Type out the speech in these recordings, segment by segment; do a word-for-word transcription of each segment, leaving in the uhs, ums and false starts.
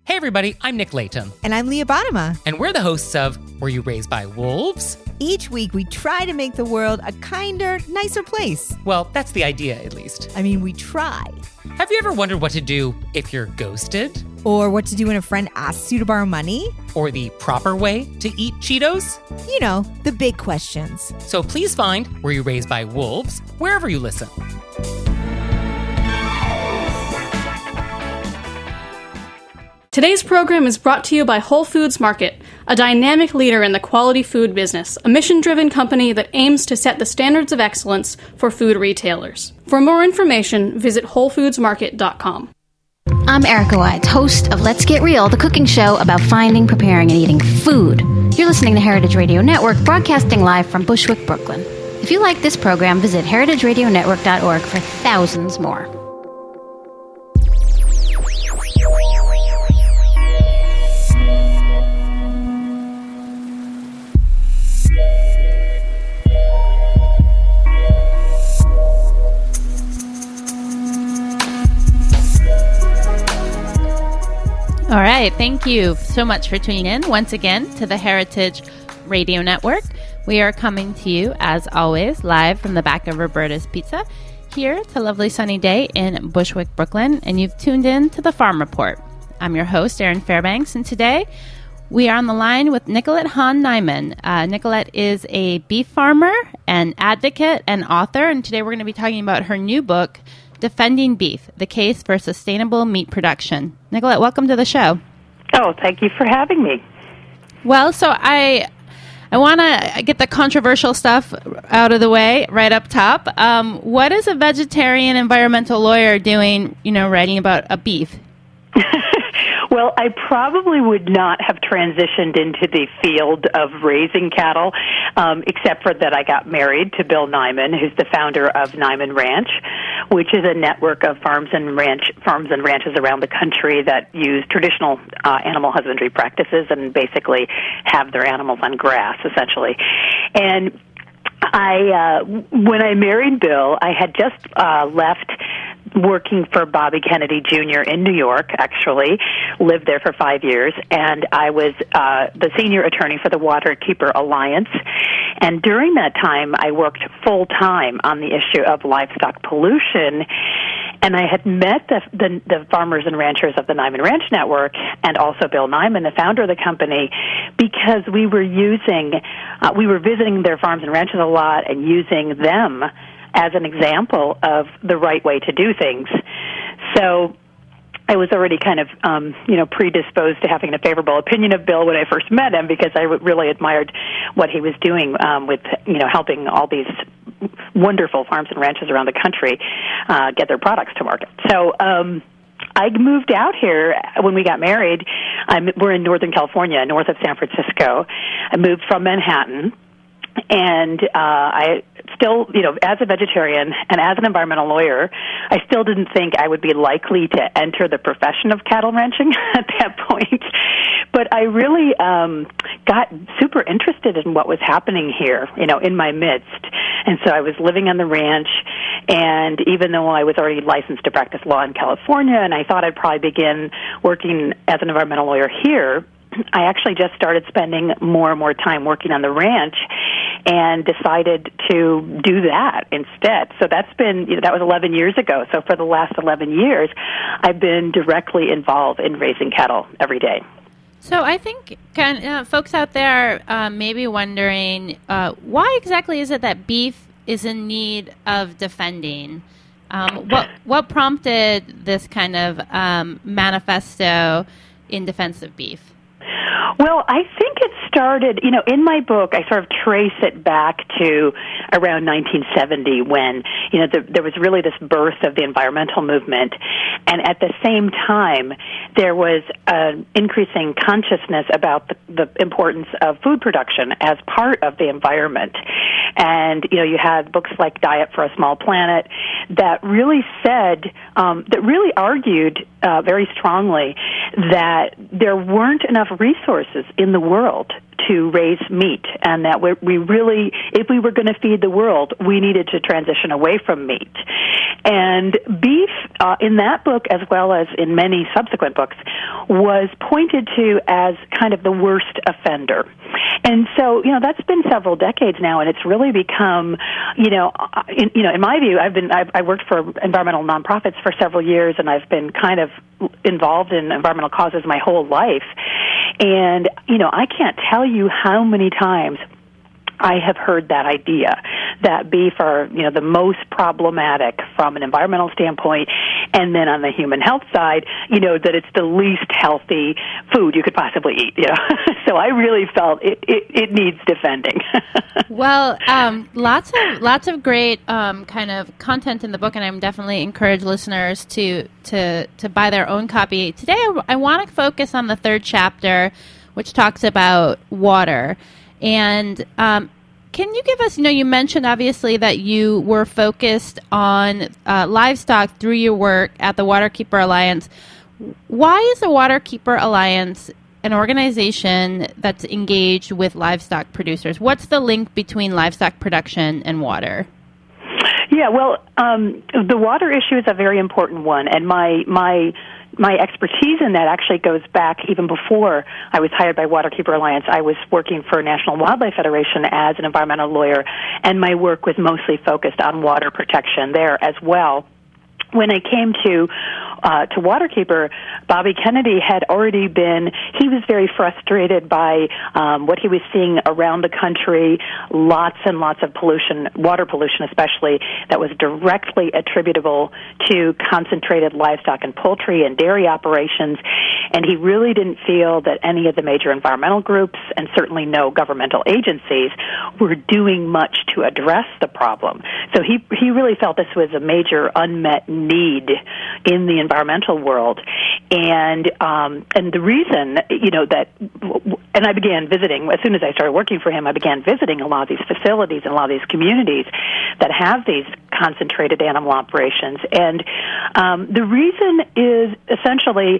Hey everybody, I'm Nick Layton. And I'm Leah Bottima. And we're the hosts of Were You Raised by Wolves? Each week we try to make the world a kinder, nicer place. Well, that's the idea, at least. I mean, we try. Have you ever wondered what to do if you're ghosted? Or what to do when a friend asks you to borrow money? Or the proper way to eat Cheetos? You know, the big questions. So please find Were You Raised by Wolves wherever you listen. Today's program is brought to you by Whole Foods Market, a dynamic leader in the quality food business, a mission-driven company that aims to set the standards of excellence for food retailers. For more information, visit whole foods market dot com. I'm Erica Wides, host of Let's Get Real, the cooking show about finding, preparing, and eating food. You're listening to Heritage Radio Network, broadcasting live from Bushwick, Brooklyn. If you like this program, visit heritage radio network dot org for thousands more. All right. Thank you so much for tuning in once again to the Heritage Radio Network. We are coming to you, as always, live from the back of Roberta's Pizza. Here, it's a lovely sunny day in Bushwick, Brooklyn, and you've tuned in to the Farm Report. I'm your host, Erin Fairbanks, and today we are on the line with Nicolette Hahn-Niman. Uh, Nicolette is a beef farmer, an advocate, and author, and today we're going to be talking about her new book, Defending Beef, The Case for Sustainable Meat Production. Nicolette, welcome to the show. Oh, thank you for having me. Well, so I I want to get the controversial stuff out of the way right up top. Um, what is a vegetarian environmental lawyer doing, you know, writing about a beef? Well, I probably would not have transitioned into the field of raising cattle, um, except for that I got married to Bill Niman, who's the founder of Niman Ranch, which is a network of farms and ranch farms and ranches around the country that use traditional uh, animal husbandry practices and basically have their animals on grass, essentially. And I, uh, when I married Bill, I had just uh, left working for Bobby Kennedy Junior in New York, actually, lived there for five years, and I was uh, the senior attorney for the Waterkeeper Alliance. And during that time, I worked full-time on the issue of livestock pollution, and I had met the, the, the farmers and ranchers of the Niman Ranch Network and also Bill Niman, the founder of the company, because we were using, uh, we were visiting their farms and ranches a lot and using them as an example of the right way to do things. So I was already kind of, um, you know, predisposed to having a favorable opinion of Bill when I first met him because I really admired what he was doing um, with, you know, helping all these wonderful farms and ranches around the country uh, get their products to market. So um, I moved out here when we got married. I'm, we're in Northern California, north of San Francisco. I moved from Manhattan. And uh, I still, you know, as a vegetarian and as an environmental lawyer, I still didn't think I would be likely to enter the profession of cattle ranching at that point. But I really um, got super interested in what was happening here, you know, in my midst. And so I was living on the ranch, and even though I was already licensed to practice law in California, and I thought I'd probably begin working as an environmental lawyer here, I actually just started spending more and more time working on the ranch and decided to do that instead. So that's been, you know, that was eleven years ago. So for the last eleven years, I've been directly involved in raising cattle every day. So I think kind of, uh, folks out there uh, may be wondering, uh, why exactly is it that beef is in need of defending? Um, what, what prompted this kind of um, manifesto in defense of beef? Well, I think it started, you know, in my book, I sort of trace it back to around nineteen seventy when, you know, the, there was really this birth of the environmental movement. And at the same time, there was an increasing consciousness about the, the importance of food production as part of the environment. And, you know, you had books like Diet for a Small Planet that really said, um, that really argued uh, very strongly that there weren't enough resources in the world to raise meat, and that we we really, if we were going to feed the world, we needed to transition away from meat. And beef, uh, in that book, as well as in many subsequent books, was pointed to as kind of the worst offender. And so, you know, that's been several decades now, and it's really become, you know, in, you know, in my view, I've been, I've, I worked for environmental nonprofits for several years, and I've been kind of involved in environmental causes my whole life. And, you know, I can't tell you how many times I have heard that idea that beef are, you know, the most problematic from an environmental standpoint, and then on the human health side, you know, that it's the least healthy food you could possibly eat, you know. So I really felt it, it, it needs defending. Well, um, lots of lots of great um, kind of content in the book, and I'm definitely encourage listeners to to to buy their own copy. Today, I, I want to focus on the third chapter, which talks about water. And um, can you give us, you know, you mentioned obviously that you were focused on uh, livestock through your work at the Waterkeeper Alliance. Why is the Waterkeeper Alliance an organization that's engaged with livestock producers? What's the link between livestock production and water? Yeah, well, um, the water issue is a very important one, and my my my expertise in that actually goes back even before I was hired by Waterkeeper Alliance. I was working for National Wildlife Federation as an environmental lawyer, and my work was mostly focused on water protection there as well. When I came to uh, to Waterkeeper, Bobby Kennedy had already been, he was very frustrated by um, what he was seeing around the country, lots and lots of pollution, water pollution especially, that was directly attributable to concentrated livestock and poultry and dairy operations. And he really didn't feel that any of the major environmental groups, and certainly no governmental agencies, were doing much to address the problem. So he, he really felt this was a major unmet need in the environmental world, and um, and the reason, you know, that, and I began visiting as soon as I started working for him. I began visiting a lot of these facilities and a lot of these communities that have these concentrated animal operations, and um, the reason is essentially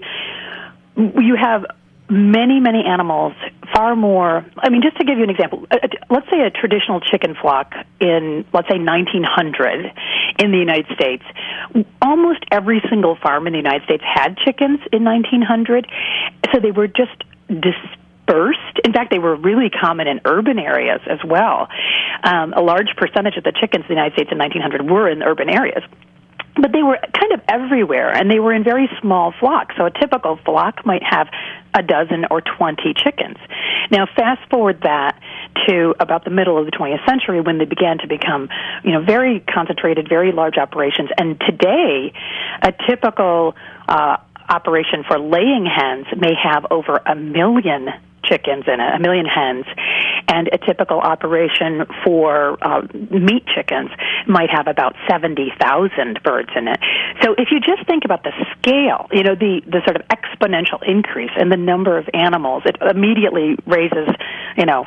you have many, many animals, far more. I mean, just to give you an example, let's say a traditional chicken flock in, let's say, nineteen hundred in the United States. Almost every single farm in the United States had chickens in nineteen hundred, so they were just dispersed. In fact, they were really common in urban areas as well. Um, a large percentage of the chickens in the United States in nineteen hundred were in urban areas. But they were kind of everywhere, and they were in very small flocks. So a typical flock might have a dozen or twenty chickens. Now, fast forward that to about the middle of the twentieth century, when they began to become, you know, very concentrated, very large operations. And today, a typical uh, operation for laying hens may have over a million chickens in it, a million hens, and a typical operation for uh, meat chickens might have about seventy thousand birds in it. So if you just think about the scale, you know, the, the sort of exponential increase in the number of animals, it immediately raises, you know,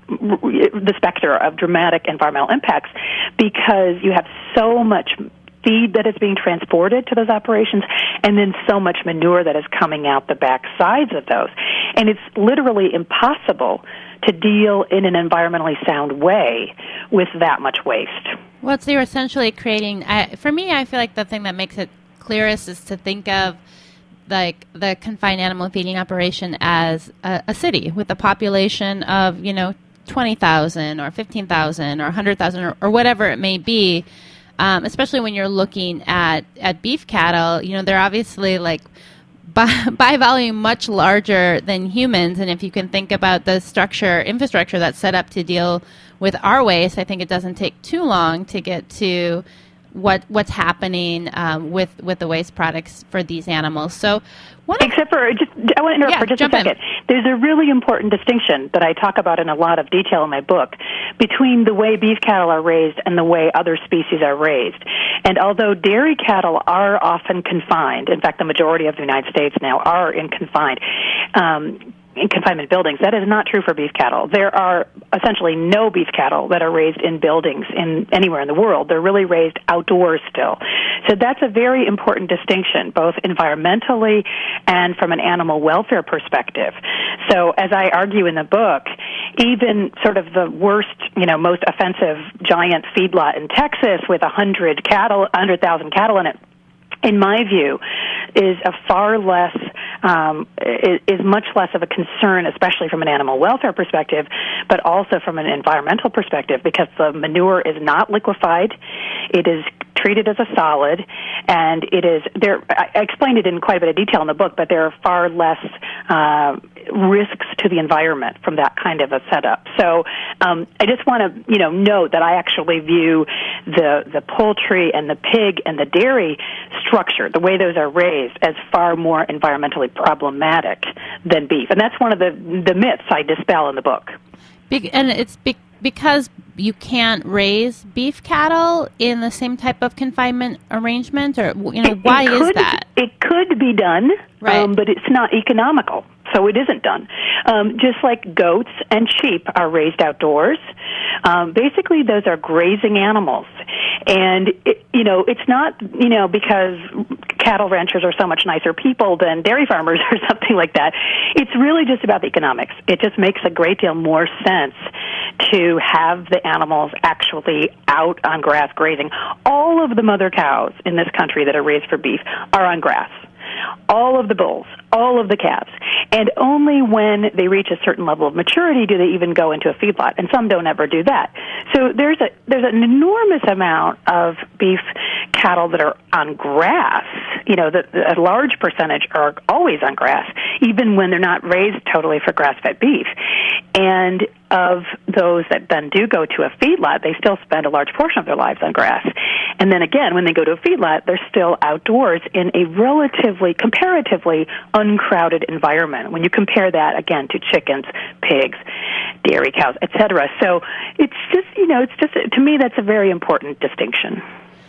the specter of dramatic environmental impacts, because you have so much feed that is being transported to those operations, and then so much manure that is coming out the back sides of those. And it's literally impossible to deal in an environmentally sound way with that much waste. Well, so you're essentially creating, I, for me, I feel like the thing that makes it clearest is to think of like the confined animal feeding operation as a, a city with a population of, you know, twenty thousand or fifteen thousand or one hundred thousand or, or whatever it may be. Um, especially when you're looking at, at beef cattle, you know, they're obviously like by, by volume much larger than humans. And if you can think about the structure, infrastructure that's set up to deal with our waste, I think it doesn't take too long to get to what what's happening um, with with the waste products for these animals. So, one except for just, I want to interrupt yeah, for just a second. In. There's a really important distinction that I talk about in a lot of detail in my book between the way beef cattle are raised and the way other species are raised. And although dairy cattle are often confined, in fact, the majority of the United States now are in confined. Um, in confinement buildings. That is not true for beef cattle. There are essentially no beef cattle that are raised in buildings in anywhere in the world. They're really raised outdoors still. So that's a very important distinction, both environmentally and from an animal welfare perspective. So as I argue in the book, even sort of the worst, you know, most offensive giant feedlot in Texas with a hundred cattle, a hundred thousand cattle in it, in my view, is a far less, um, is, is much less of a concern, especially from an animal welfare perspective, but also from an environmental perspective, because the manure is not liquefied. It is treated as a solid, and it is there. I explained it in quite a bit of detail in the book, but there are far less uh, risks to the environment from that kind of a setup. So um, I just want to, you know, note that I actually view the the poultry and the pig and the dairy structure, the way those are raised, as far more environmentally problematic than beef, and that's one of the the myths I dispel in the book. Big, and it's big. Because you can't raise beef cattle in the same type of confinement arrangement, or you know, it, why it could, is that? It could be done, right. um, but it's not economical, so it isn't done. Um, just like goats and sheep are raised outdoors, um, basically those are grazing animals, and it, you know, it's not you know because cattle ranchers are so much nicer people than dairy farmers or something like that. It's really just about the economics. It just makes a great deal more sense to have the animals actually out on grass grazing. All of the mother cows in this country that are raised for beef are on grass. All of the bulls, all of the calves. And only when they reach a certain level of maturity do they even go into a feedlot, and some don't ever do that. So there's a there's an enormous amount of beef cattle that are on grass. You know, the, the, a large percentage are always on grass, even when they're not raised totally for grass-fed beef. And of those that then do go to a feedlot, they still spend a large portion of their lives on grass. And then again, when they go to a feedlot, they're still outdoors in a relatively, comparatively uncrowded environment. When you compare that, again, to chickens, pigs, dairy cows, et cetera. So it's just, you know, it's just, to me, that's a very important distinction.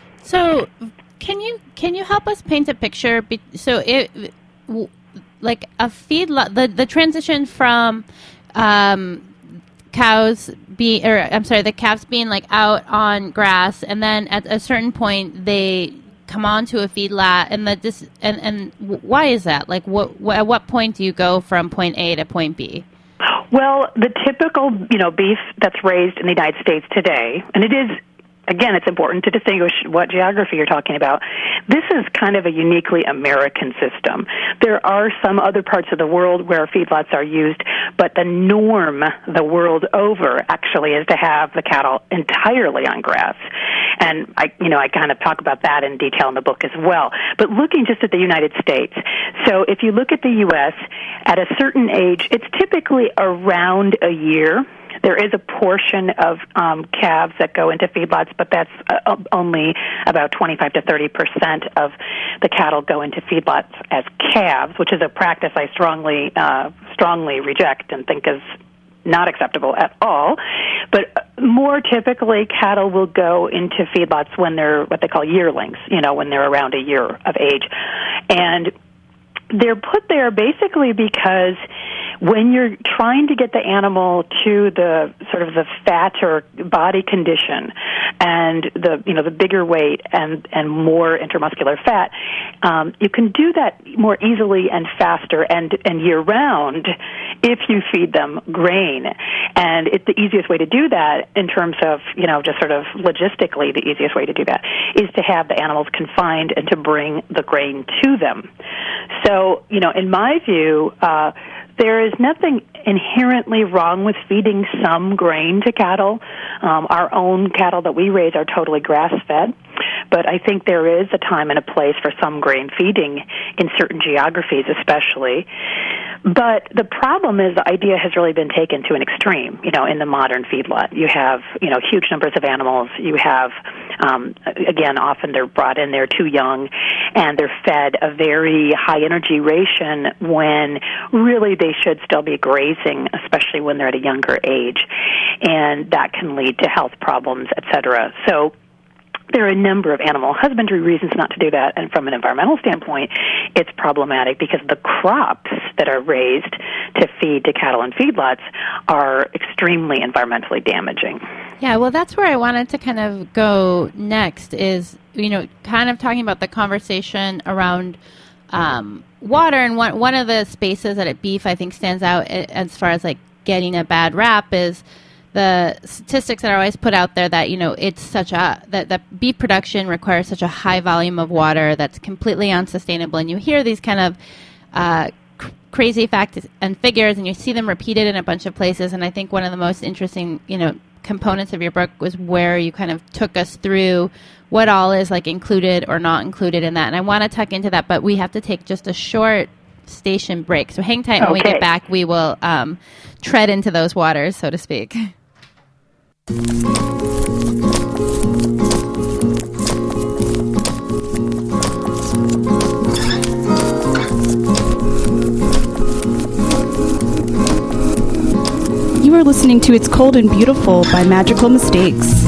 So can you can you help us paint a picture? So it, like a feedlot, the, the transition from um, cows be or I'm sorry, the calves being like out on grass, and then at a certain point they come onto a feedlot, and the dis, and and why is that? Like, what, what at what point do you go from point A to point B? Well, the typical, you know, beef that's raised in the United States today, and it is, again, it's important to distinguish what geography you're talking about. This is kind of a uniquely American system. There are some other parts of the world where feedlots are used, but the norm the world over actually is to have the cattle entirely on grass. And I, you know, I kind of talk about that in detail in the book as well. But looking just at the United States, so if you look at the U S, at a certain age, it's typically around a year. There is a portion of um, calves that go into feedlots, but that's uh, only about twenty-five to thirty percent of the cattle go into feedlots as calves, which is a practice I strongly, uh, strongly reject and think is not acceptable at all. But more typically, cattle will go into feedlots when they're what they call yearlings, you know, when they're around a year of age. And they're put there basically because when you're trying to get the animal to the sort of the fatter body condition and the, you know, the bigger weight and, and more intermuscular fat, um, you can do that more easily and faster and, and year-round if you feed them grain. And it's the easiest way to do that in terms of, you know, just sort of logistically, the easiest way to do that is to have the animals confined and to bring the grain to them. So, you know, in my view, uh, there is nothing inherently wrong with feeding some grain to cattle. Um, our own cattle that we raise are totally grass-fed, but I think there is a time and a place for some grain feeding in certain geographies especially. But the problem is the idea has really been taken to an extreme, you know, in the modern feedlot. You have, you know, huge numbers of animals. You have, um, again, often they're brought in, they're too young, and they're fed a very high-energy ration when really they should still be grazing, especially when they're at a younger age. And that can lead to health problems, et cetera. So there are a number of animal husbandry reasons not to do that, and from an environmental standpoint, it's problematic because the crops that are raised to feed to cattle and feedlots are extremely environmentally damaging. Yeah, well, that's where I wanted to kind of go next is, you know, kind of talking about the conversation around um, water, and one one of the spaces that at beef I think stands out as far as like getting a bad rap is the statistics that are always put out there that, you know, it's such a, that, that beef production requires such a high volume of water that's completely unsustainable. And you hear these kind of uh, cr- crazy facts and figures, and you see them repeated in a bunch of places. And I think one of the most interesting, you know, components of your book was where you kind of took us through what all is like included or not included in that. And I want to tuck into that, but we have to take just a short station break. So hang tight. When okay. we get back, we will um, tread into those waters, so to speak. You are listening to It's Cold and Beautiful by Magical Mistakes.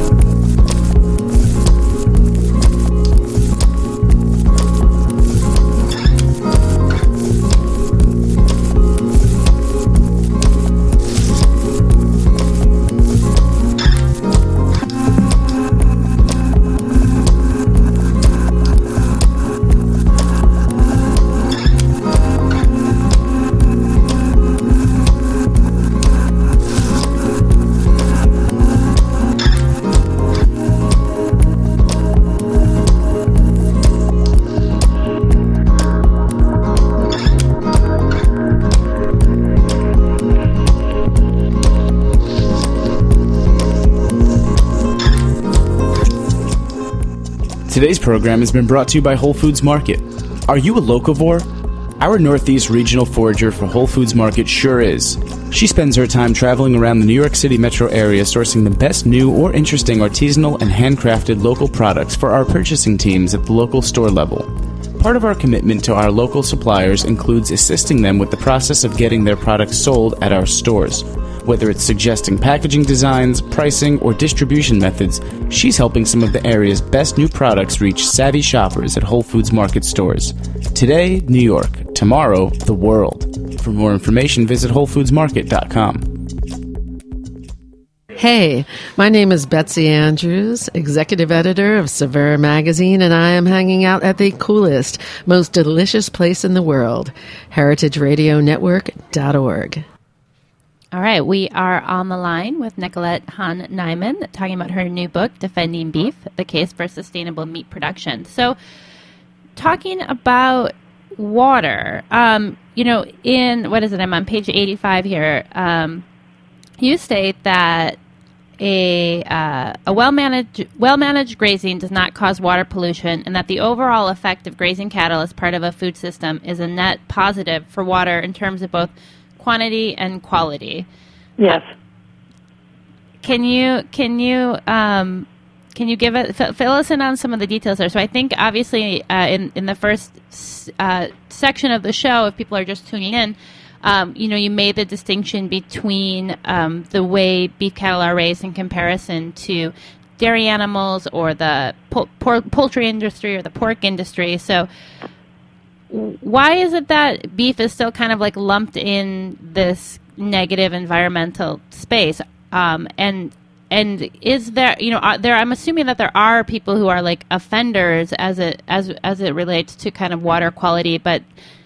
Today's program has been brought to you by Whole Foods Market. Are you a locavore? Our Northeast Regional Forager for Whole Foods Market sure is. She spends her time traveling around the New York City metro area sourcing the best new or interesting artisanal and handcrafted local products for our purchasing teams at the local store level. Part of our commitment to our local suppliers includes assisting them with the process of getting their products sold at our stores. Whether it's suggesting packaging designs, pricing, or distribution methods, she's helping some of the area's best new products reach savvy shoppers at Whole Foods Market stores. Today, New York. Tomorrow, the world. For more information, visit whole foods market dot com. Hey, my name is Betsy Andrews, executive editor of Saveur magazine, and I am hanging out at the coolest, most delicious place in the world, heritage radio network dot org. All right, we are on the line with Nicolette Hahn-Niman talking about her new book, Defending Beef, The Case for Sustainable Meat Production. So talking about water, um, you know, in, what is it, I'm on page eighty-five here, um, you state that a uh, a well-managed well-managed grazing does not cause water pollution, and that the overall effect of grazing cattle as part of a food system is a net positive for water in terms of both quantity and quality. Yes. Uh, can you can you um, can you give it fill, fill us in on some of the details there? So I think obviously uh, in in the first uh, section of the show, if people are just tuning in, um, you know, you made the distinction between um, the way beef cattle are raised in comparison to dairy animals or the pol- por- poultry industry or the pork industry. So why is it that beef is still kind of like lumped in this negative environmental space? Um, and and is there, you know, are there? I'm assuming that there are people who are like offenders as it as as it relates to kind of water quality, but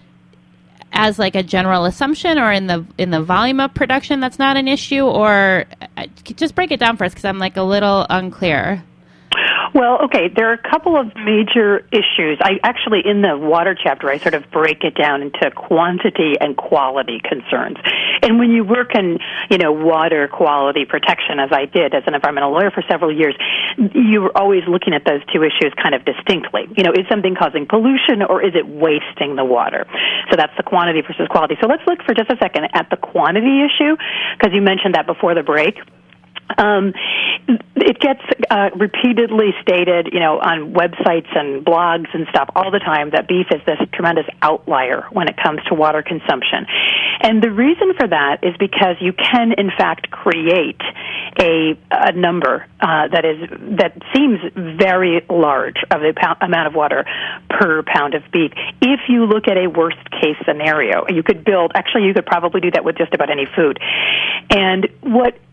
as like a general assumption, or in the in the volume of production, that's not an issue. Or uh, just break it down for us, because I'm like a little unclear. Well, okay, there are a couple of major issues. I actually, in the water chapter, I sort of break it down into quantity and quality concerns. And when you work in, you know, water quality protection, as I did as an environmental lawyer for several years, you're always looking at those two issues kind of distinctly. You know, is something causing pollution or is it wasting the water? So that's the quantity versus quality. So let's look for just a second at the quantity issue, because you mentioned that before the break. Um, it gets uh, repeatedly stated, you know, on websites and blogs and stuff all the time that beef is this tremendous outlier when it comes to water consumption. And the reason for that is because you can, in fact, create a, a number uh, that is that seems very large of the pound, amount of water per pound of beef. If you look at a worst-case scenario, you could build, actually, you could probably do that with just about any food. And what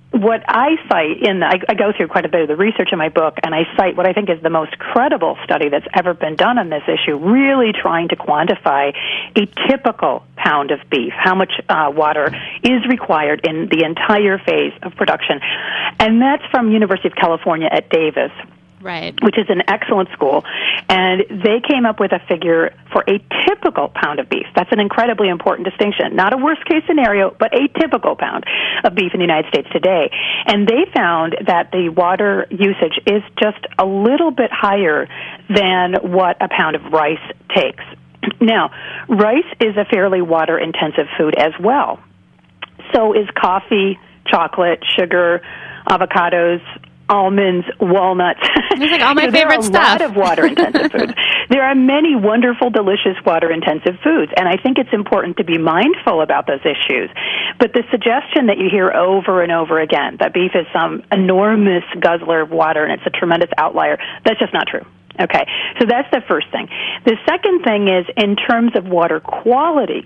what I cite in, the, I, I go through quite a bit of the research in my book, and I cite what I think is the most credible study that's ever been done on this issue, really trying to quantify a typical pound of beef, how much uh, water is required in the entire phase of production. And that's from University of California at Davis. Right. Which is an excellent school. And they came up with a figure for a typical pound of beef. That's an incredibly important distinction. Not a worst-case scenario, but a typical pound of beef in the United States today. And they found that the water usage is just a little bit higher than what a pound of rice takes. Now, rice is a fairly water-intensive food as well. So is coffee, chocolate, sugar, avocados, almonds, walnuts. It's like all my so favorite stuff. There are a lot of water-intensive foods. There are many wonderful, delicious water-intensive foods, and I think it's important to be mindful about those issues. But the suggestion that you hear over and over again, that beef is some enormous guzzler of water and it's a tremendous outlier, that's just not true. Okay, so that's the first thing. The second thing is, in terms of water quality,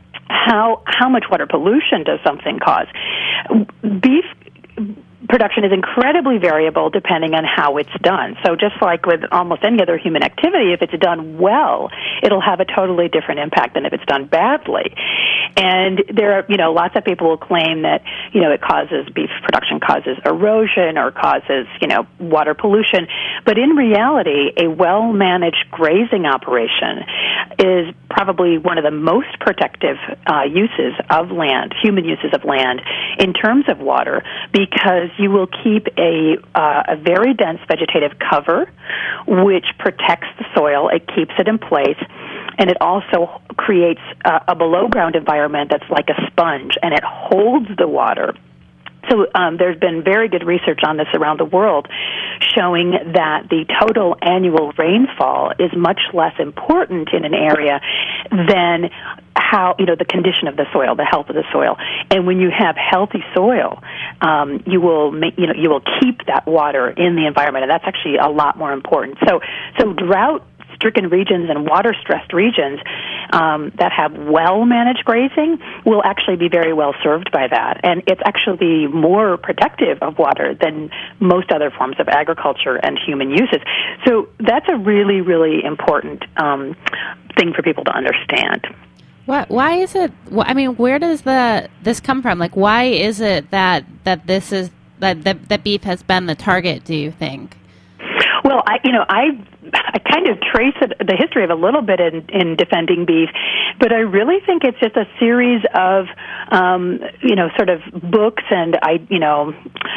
how how much water pollution does something cause? Beef production is incredibly variable depending on how it's done. So just like with almost any other human activity, if it's done well, it'll have a totally different impact than if it's done badly. And there are, you know, lots of people will claim that, you know, it causes, beef production causes erosion or causes, you know, water pollution. But in reality, a well-managed grazing operation is probably one of the most protective uh, uses of land, human uses of land, in terms of water, because you will keep a, uh, a very dense vegetative cover, which protects the soil. It keeps it in place, and it also creates uh, a below-ground environment that's like a sponge, and it holds the water. So um, there's been very good research on this around the world showing that the total annual rainfall is much less important in an area than how, you know, the condition of the soil, the health of the soil. And when you have healthy soil, um, you will make, you know, you will keep that water in the environment, and that's actually a lot more important. So, so drought stricken regions and water-stressed regions um, that have well-managed grazing will actually be very well served by that. And it's actually more protective of water than most other forms of agriculture and human uses. So that's a really, really important um, thing for people to understand. What, why is it, I mean, where does the this come from? Like, why is it that, that this is, that, that, that beef has been the target, do you think? Well, I, you know, I I kind of trace it, the history of a little bit in, in defending beef, but I really think it's just a series of, um, you know, sort of books and, I, you know,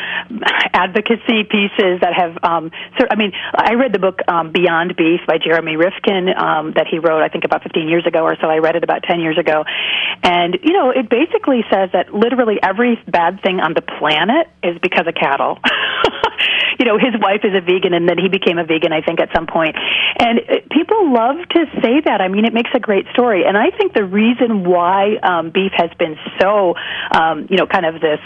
advocacy pieces that have, um, so, I mean, I read the book um, Beyond Beef by Jeremy Rifkin um, that he wrote, I think, about fifteen years ago or so. I read it about ten years ago. And, you know, it basically says that literally every bad thing on the planet is because of cattle. You know, his wife is a vegan, and then he became a vegan, I think, at some point. And people love to say that. I mean, it makes a great story. And I think the reason why um, beef has been so, um, you know, kind of this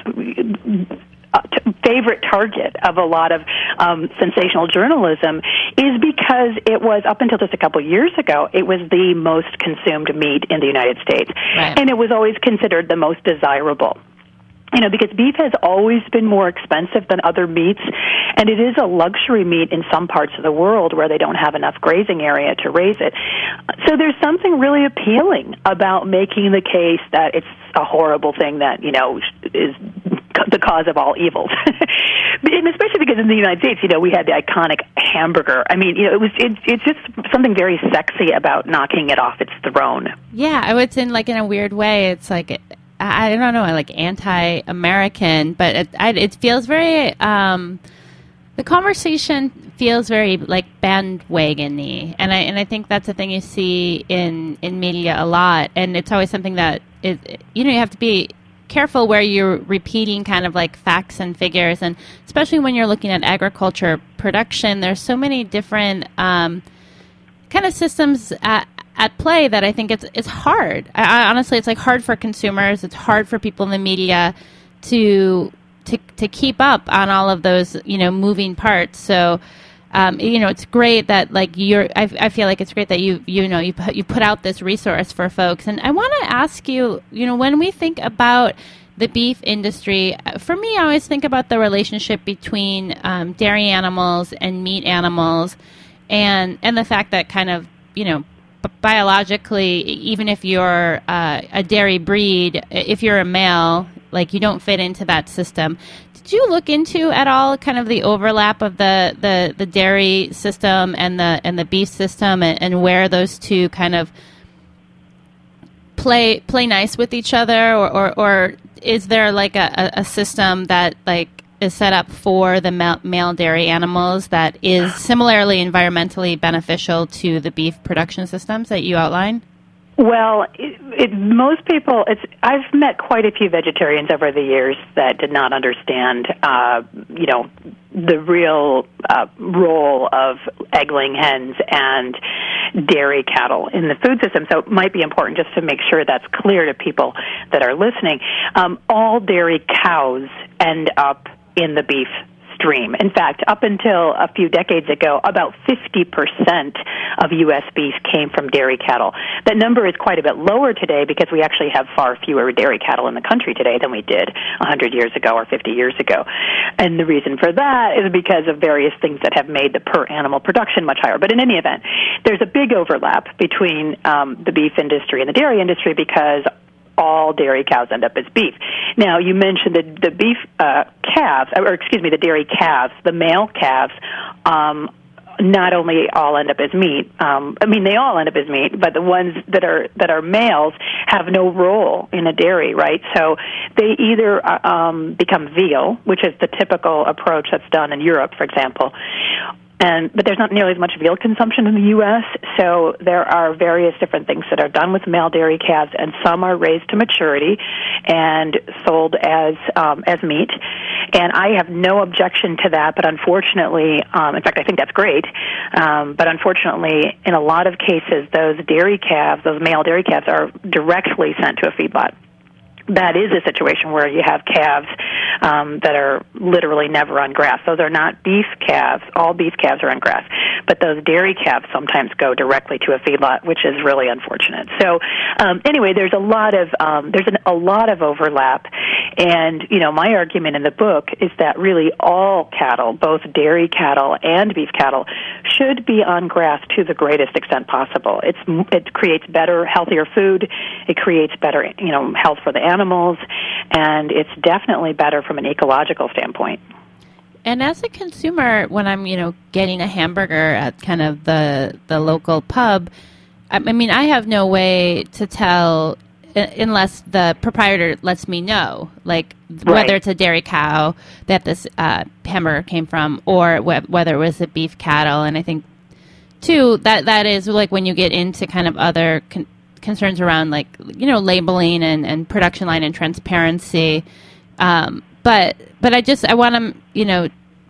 uh, t- favorite target of a lot of um, sensational journalism is because it was, up until just a couple of years ago, it was the most consumed meat in the United States. Right. And it was always considered the most desirable. You know, because beef has always been more expensive than other meats, and it is a luxury meat in some parts of the world where they don't have enough grazing area to raise it. So there's something really appealing about making the case that it's a horrible thing that, you know, is the cause of all evils. And especially because in the United States, you know, we had the iconic hamburger. I mean, you know, it was it, it's just something very sexy about knocking it off its throne. Yeah, I would say, like, in a weird way, it's like, I don't know, like anti-American, but it, I, it feels very, um, the conversation feels very like bandwagon-y. And I, and I think that's a thing you see in, in media a lot. And it's always something that is, you know, you have to be careful where you're repeating kind of like facts and figures. And especially when you're looking at agriculture production, there's so many different, um, kind of systems at, at play that I think it's it's hard. I, I, honestly, it's like hard for consumers. It's hard for people in the media to to to keep up on all of those, you know, moving parts. So, um, you know, it's great that like you're. I, I feel like it's great that you you know you put, you put out this resource for folks. And I want to ask you, you know, when we think about the beef industry. For me, I always think about the relationship between um, dairy animals and meat animals, and and the fact that kind of, you know, b- biologically, even if you're uh, a dairy breed, if you're a male, like, you don't fit into that system. Did you look into at all kind of the overlap of the, the, the dairy system and the and the beef system, and, and where those two kind of play play nice with each other, or, or, or is there like a, a system that like is set up for the male, male dairy animals that is similarly environmentally beneficial to the beef production systems that you outline? Well, it, it, most people, it's, I've met quite a few vegetarians over the years that did not understand, uh, you know, the real uh, role of egg-laying hens and dairy cattle in the food system. So it might be important just to make sure that's clear to people that are listening. Um, all dairy cows end up in the beef stream. In fact, up until a few decades ago, about fifty percent of U S beef came from dairy cattle. That number is quite a bit lower today because we actually have far fewer dairy cattle in the country today than we did one hundred years ago or fifty years ago. And the reason for that is because of various things that have made the per animal production much higher. But in any event, there's a big overlap between um, the beef industry and the dairy industry because all dairy cows end up as beef. Now, you mentioned the, the beef uh, calves, or excuse me, the dairy calves, the male calves, um, not only all end up as meat, um, I mean, they all end up as meat, but the ones that are that are males have no role in a dairy, right? So they either uh, um, become veal, which is the typical approach that's done in Europe, for example, And, but there's not nearly as much veal consumption in the U S, so there are various different things that are done with male dairy calves, and some are raised to maturity and sold as um, as meat. And I have no objection to that, but unfortunately, um, in fact, I think that's great, um, but unfortunately, in a lot of cases, those dairy calves, those male dairy calves, are directly sent to a feedlot. That is a situation where you have calves um, that are literally never on grass. Those are not beef calves. All beef calves are on grass. But those dairy calves sometimes go directly to a feedlot, which is really unfortunate. So um, anyway, there's a lot of um, there's an, a lot of overlap. And, you know, my argument in the book is that really all cattle, both dairy cattle and beef cattle, should be on grass to the greatest extent possible. It's it creates better, healthier food. It creates better, you know, health for the animals. animals, and it's definitely better from an ecological standpoint. And as a consumer, when I'm, you know, getting a hamburger at kind of the the local pub, I mean, I have no way to tell unless the proprietor lets me know, like right. whether it's a dairy cow that this uh, hamburger came from, or wh- whether it was a beef cattle. And I think, too, that that is like when you get into kind of other con- concerns around, like, you know, labeling and, and production line and transparency. Um, but but I just I want to, you know,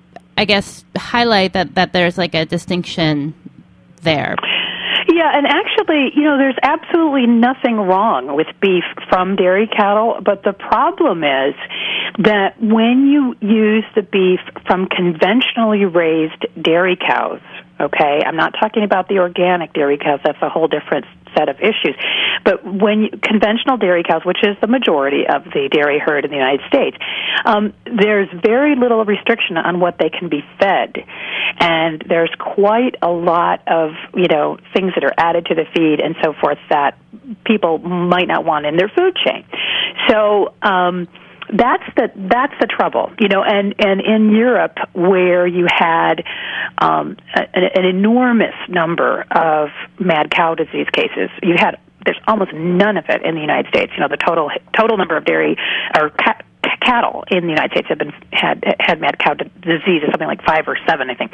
I guess highlight that, that there's like a distinction there. Yeah, and actually, you know, there's absolutely nothing wrong with beef from dairy cattle, but the problem is that when you use the beef from conventionally raised dairy cows, okay, I'm not talking about the organic dairy cows, that's a whole different set of issues, but when you, conventional dairy cows, which is the majority of the dairy herd in the United States, um, there's very little restriction on what they can be fed, and there's quite a lot of, you know, things that are added to the feed and so forth that people might not want in their food chain. So um, that's the that's the trouble, you know. And, and in Europe, where you had um, an, an enormous number of mad cow disease cases, you had there's almost none of it in the United States. You know, the total total number of dairy or cat, cattle in the United States have been had had mad cow disease is something like five or seven, I think.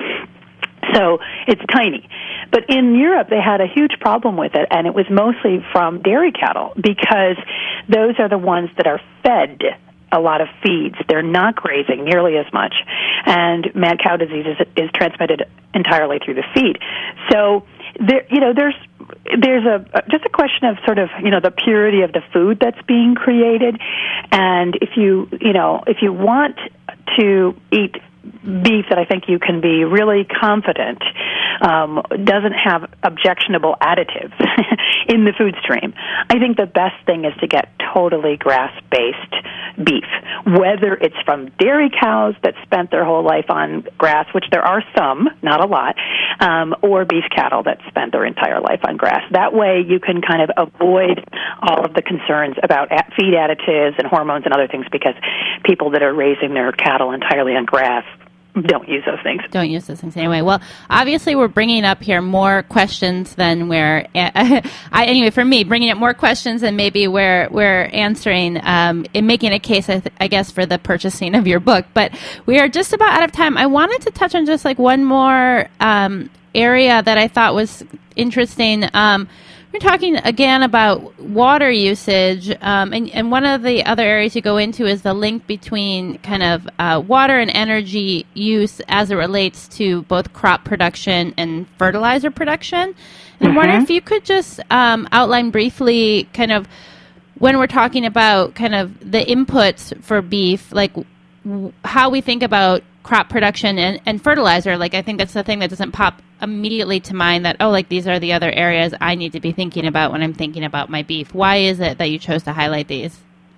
So it's tiny. But in Europe, they had a huge problem with it, and it was mostly from dairy cattle because those are the ones that are fed a lot of feeds. They're not grazing nearly as much, and mad cow disease is, is transmitted entirely through the feed. So there, you know, there's there's a just a question of sort of, you know, the purity of the food that's being created, and if you you know if you want to eat beef that I think you can be really confident um, doesn't have objectionable additives in the food stream, I think the best thing is to get totally grass-based beef, whether it's from dairy cows that spent their whole life on grass, which there are some, not a lot, um, or beef cattle that spent their entire life on grass. That way you can kind of avoid all of the concerns about feed additives and hormones and other things, because people that are raising their cattle entirely on grass don't use those things. Don't use those things anyway. Well, obviously, we're bringing up here more questions than we're, uh, I, anyway, for me, bringing up more questions than maybe we're, we're answering um, in making a case, I, th- I guess, for the purchasing of your book. But we are just about out of time. I wanted to touch on just like one more um, area that I thought was interesting. Um, We're talking again about water usage, um, and, and one of the other areas you go into is the link between kind of uh, water and energy use as it relates to both crop production and fertilizer production. And mm-hmm. I'm wondering if you could just um, outline briefly kind of when we're talking about kind of the inputs for beef, like w- how we think about crop production and, and fertilizer. Like, I think that's the thing that doesn't pop immediately to mind, that, oh, like these are the other areas I need to be thinking about when I'm thinking about my beef. Why is it that you chose to highlight these?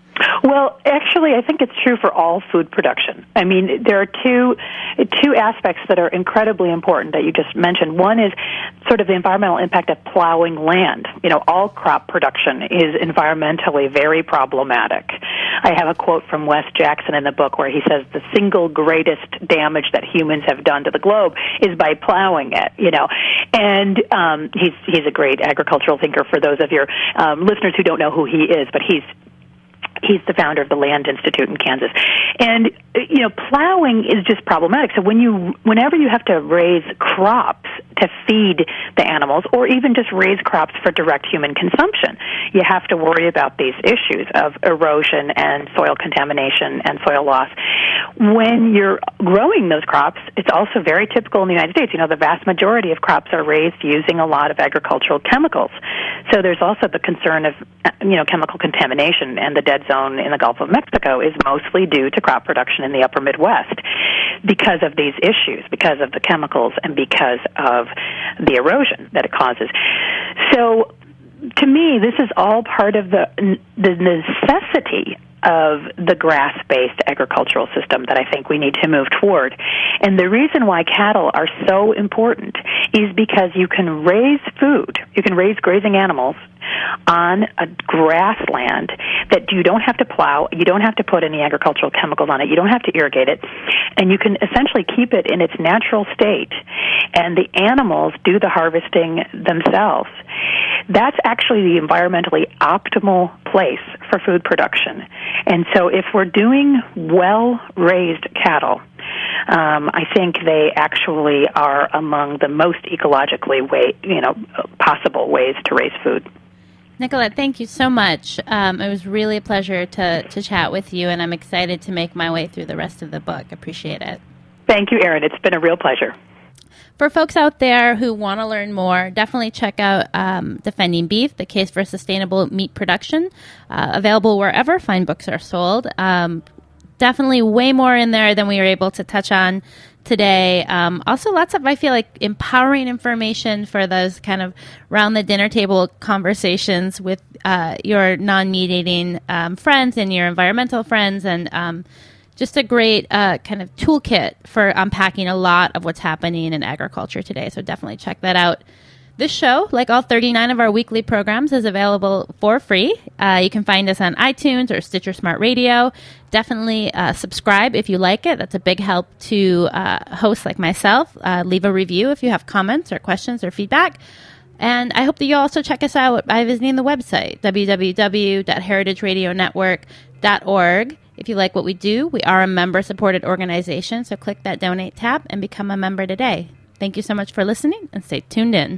Well, actually, I think it's true for all food production. I mean, there are two two aspects that are incredibly important that you just mentioned. One is sort of the environmental impact of plowing land. You know, all crop production is environmentally very problematic. I have a quote from Wes Jackson in the book where he says the single greatest damage that humans have done to the globe is by plowing it, you know. And um, he's, he's a great agricultural thinker for those of your um, listeners who don't know who he is, but he's He's the founder of the Land Institute in Kansas. And, you know, plowing is just problematic. So when you, whenever you have to raise crops to feed the animals, or even just raise crops for direct human consumption, you have to worry about these issues of erosion and soil contamination and soil loss. When you're growing those crops, it's also very typical in the United States. You know, the vast majority of crops are raised using a lot of agricultural chemicals. So there's also the concern of, you know, chemical contamination, and the dead zone in the Gulf of Mexico is mostly due to crop production in the upper Midwest because of these issues, because of the chemicals and because of the erosion that it causes. So to me, this is all part of the the necessity of the grass-based agricultural system that I think we need to move toward. And the reason why cattle are so important is because you can raise food, you can raise grazing animals on a grassland that you don't have to plow, you don't have to put any agricultural chemicals on it, you don't have to irrigate it, and you can essentially keep it in its natural state, and the animals do the harvesting themselves. That's actually the environmentally optimal place for food production. And so if we're doing well-raised cattle, um, I think they actually are among the most ecologically way, you know, possible ways to raise food. Nicolette, thank you so much. Um, it was really a pleasure to, to chat with you, and I'm excited to make my way through the rest of the book. Appreciate it. Thank you, Erin. It's been a real pleasure. For folks out there who want to learn more, definitely check out um, Defending Beef, The Case for Sustainable Meat Production, uh, available wherever fine books are sold. Um, definitely way more in there than we were able to touch on today. Um, also, lots of, I feel like, empowering information for those kind of round the dinner table conversations with uh, your non-meat eating um, friends and your environmental friends, and um, just a great uh, kind of toolkit for unpacking a lot of what's happening in agriculture today. So definitely check that out. This show, like all thirty-nine of our weekly programs, is available for free. Uh, you can find us on iTunes or Stitcher Smart Radio. Definitely uh, subscribe if you like it. That's a big help to uh, hosts like myself. Uh, leave a review if you have comments or questions or feedback. And I hope that you also check us out by visiting the website, w w w dot heritage radio network dot org. If you like what we do, we are a member-supported organization, so click that donate tab and become a member today. Thank you so much for listening, and stay tuned in.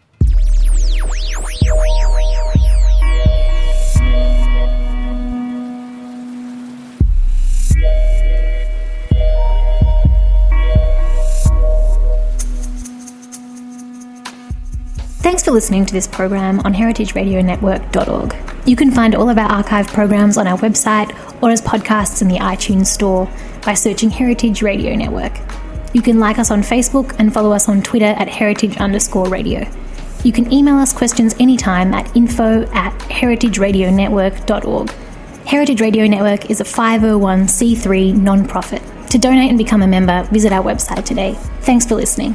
Thanks for listening to this program on heritage radio network dot org. You can find all of our archive programs on our website or as podcasts in the iTunes store by searching Heritage Radio Network. You can like us on Facebook and follow us on Twitter at heritage underscore radio. You can email us questions anytime at info at heritage radio network dot org. Heritage Radio Network is a five oh one c three non-profit. To donate and become a member, visit our website today. Thanks for listening.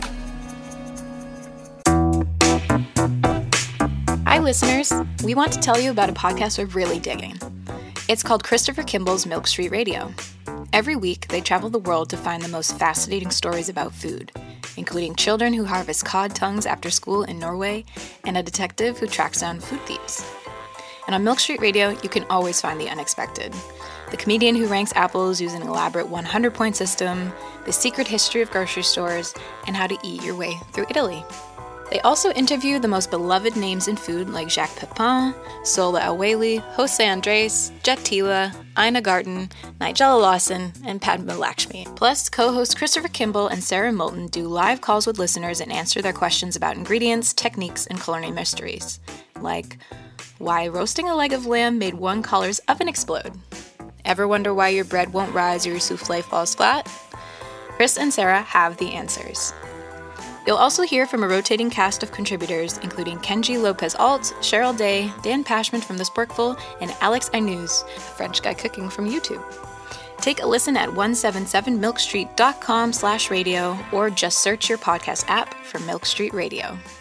Hi, listeners. We want to tell you about a podcast we're really digging. It's called Christopher Kimball's Milk Street Radio. Every week, they travel the world to find the most fascinating stories about food, including children who harvest cod tongues after school in Norway and a detective who tracks down food thieves. And on Milk Street Radio, you can always find the unexpected. The comedian who ranks apples using an elaborate one hundred point system, the secret history of grocery stores, and how to eat your way through Italy. They also interview the most beloved names in food like Jacques Pepin, Sola El-Waylly, Jose Andres, Jet Tila, Ina Garten, Nigella Lawson, and Padma Lakshmi. Plus, co-hosts Christopher Kimball and Sarah Moulton do live calls with listeners and answer their questions about ingredients, techniques, and culinary mysteries. Like, why roasting a leg of lamb made one caller's oven explode? Ever wonder why your bread won't rise or your souffle falls flat? Chris and Sarah have the answers. You'll also hear from a rotating cast of contributors, including Kenji Lopez-Alt, Cheryl Day, Dan Pashman from The Sporkful, and Alex Ainouz, a French guy cooking from YouTube. Take a listen at one seventy-seven milk street dot com slash radio or just search your podcast app for Milk Street Radio.